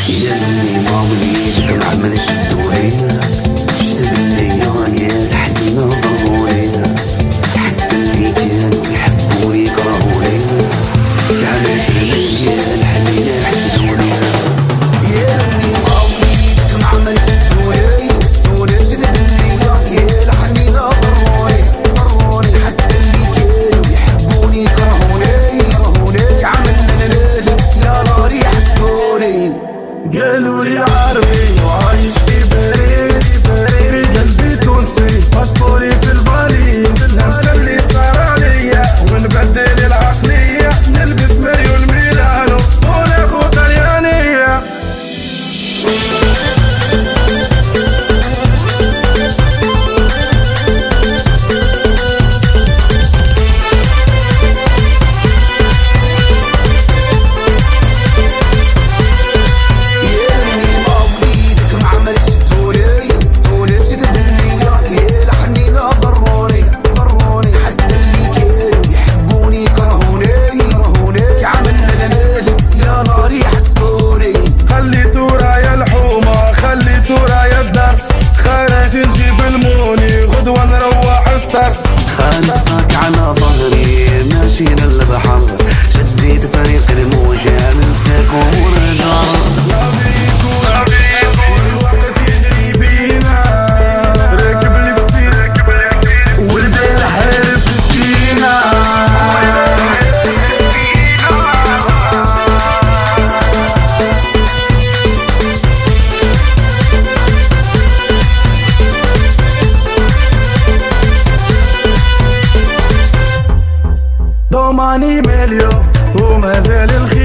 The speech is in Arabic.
يا اللي ما وليدك معمل شدولينا اشتد الليالي يا لحدنا ضرورينا حتى اللي كانوا يحبوني يكرهونينا كانت فيا الحنينة حسدونينا يا اللي ما وليدك معمل شدولينا اشتد الليالي يا لحدنا ضرورينا حتى اللي كانوا يحبوني يكرهوني عملنا ليلة يا ناري حسدوني قالوا لي عربي وعايش في باريس في قلبي تونسي باسبوري في الفاليز ننسى اللي صار عليا ونبدل العقلية نلبس ماريو ميلانو وناخد طليانية خالصك على ظهري ماشينا للبحر شديت فريق الموجة من ساكو ورجع الوقت يجري بينا راكب البسيط والبيل حارب فينا ضماني مليون وما زال الخير